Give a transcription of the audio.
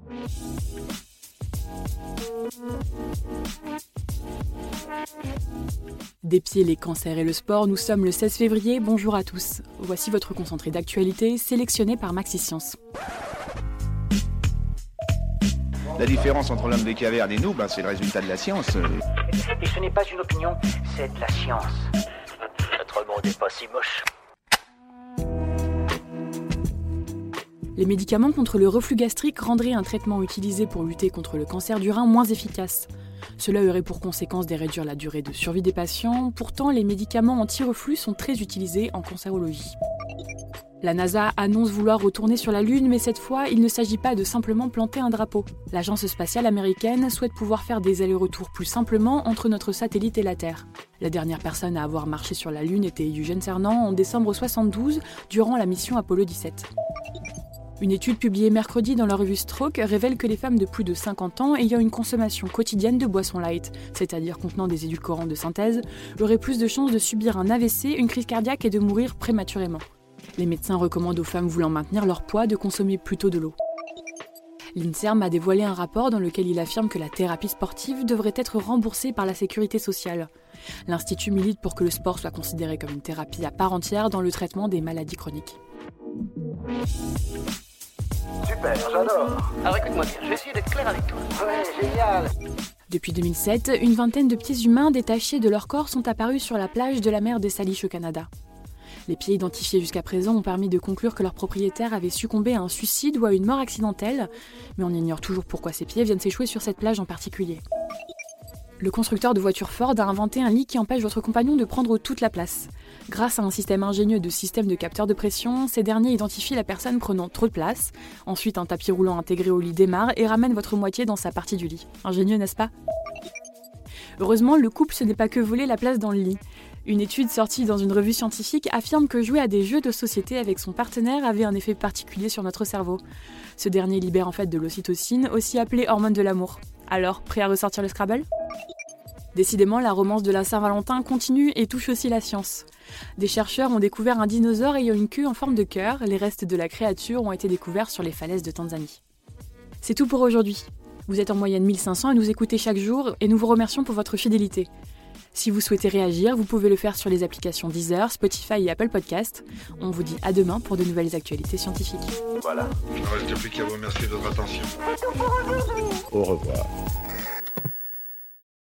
Des pieds, les cancers et le sport, nous sommes le 16 février, bonjour à tous. Voici votre concentré d'actualité sélectionné par Maxi Science. La différence entre l'homme des cavernes et nous, c'est le résultat de la science. Et ce n'est pas une opinion, c'est de la science. Notre monde n'est pas si moche. Les médicaments contre le reflux gastrique rendraient un traitement utilisé pour lutter contre le cancer du rein moins efficace. Cela aurait pour conséquence de réduire la durée de survie des patients. Pourtant, les médicaments anti-reflux sont très utilisés en cancérologie. La NASA annonce vouloir retourner sur la Lune, mais cette fois, il ne s'agit pas de simplement planter un drapeau. L'agence spatiale américaine souhaite pouvoir faire des allers-retours plus simplement entre notre satellite et la Terre. La dernière personne à avoir marché sur la Lune était Eugene Cernan en décembre 1972, durant la mission Apollo 17. Une étude publiée mercredi dans la revue Stroke révèle que les femmes de plus de 50 ans ayant une consommation quotidienne de boissons light, c'est-à-dire contenant des édulcorants de synthèse, auraient plus de chances de subir un AVC, une crise cardiaque et de mourir prématurément. Les médecins recommandent aux femmes voulant maintenir leur poids de consommer plutôt de l'eau. L'INSERM a dévoilé un rapport dans lequel il affirme que la thérapie sportive devrait être remboursée par la sécurité sociale. L'Institut milite pour que le sport soit considéré comme une thérapie à part entière dans le traitement des maladies chroniques. Super, j'adore. Alors écoute-moi bien, je vais essayer d'être clair avec toi. Ouais, génial. Depuis 2007, une vingtaine de pieds humains détachés de leur corps sont apparus sur la plage de la mer des Salish au Canada. Les pieds identifiés jusqu'à présent ont permis de conclure que leur propriétaire avait succombé à un suicide ou à une mort accidentelle, mais on ignore toujours pourquoi ces pieds viennent s'échouer sur cette plage en particulier. Le constructeur de voitures Ford a inventé un lit qui empêche votre compagnon de prendre toute la place. Grâce à un système ingénieux de système de capteurs de pression, ces derniers identifient la personne prenant trop de place. Ensuite, un tapis roulant intégré au lit démarre et ramène votre moitié dans sa partie du lit. Ingénieux, n'est-ce pas ? Heureusement, le couple, ce n'est pas que voler la place dans le lit. Une étude sortie dans une revue scientifique affirme que jouer à des jeux de société avec son partenaire avait un effet particulier sur notre cerveau. Ce dernier libère en fait de l'ocytocine, aussi appelée hormone de l'amour. Alors, prêt à ressortir le Scrabble ? Décidément, la romance de la Saint-Valentin continue et touche aussi la science. Des chercheurs ont découvert un dinosaure ayant une queue en forme de cœur. Les restes de la créature ont été découverts sur les falaises de Tanzanie. C'est tout pour aujourd'hui. Vous êtes en moyenne 1500 à nous écouter chaque jour et nous vous remercions pour votre fidélité. Si vous souhaitez réagir, vous pouvez le faire sur les applications Deezer, Spotify et Apple Podcast. On vous dit à demain pour de nouvelles actualités scientifiques. Voilà. Il ne reste plus qu'à vous remercier de votre attention. Au revoir.